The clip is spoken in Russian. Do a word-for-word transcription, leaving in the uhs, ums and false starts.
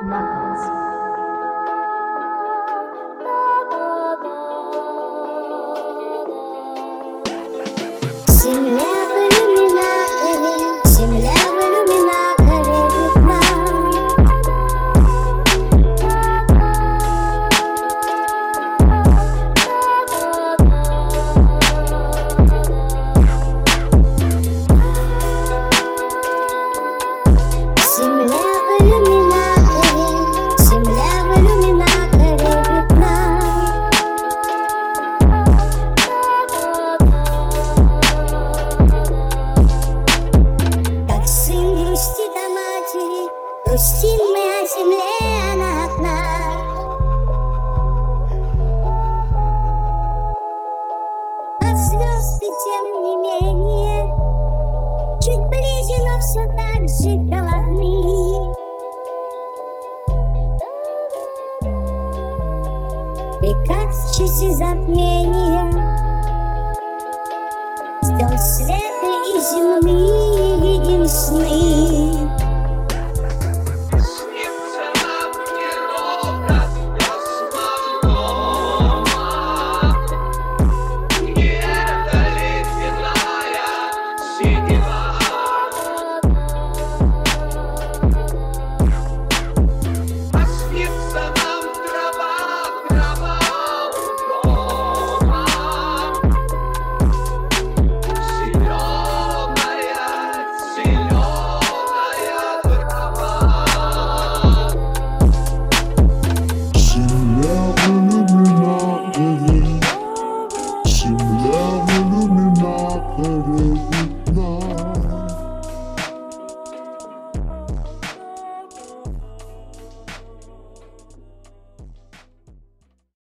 Knuckles. Земля в иллюминаторе, земля в иллюминаторе видна. Земля в иллюминаторе, земля в иллюминаторе видна. Как сын грустит о матери, грустим мы о земле, она одна. А звезды, тем не менее, чуть ближе, но все так же холодны. И как в часы затмения звезд света и земные видим сны. Снится нам неровно основного. И это ледяная синева. А снится нам трава, трава у дома. Зеленая, зеленая трава. Земля в иллюминаторе, земля в иллюминаторе видна.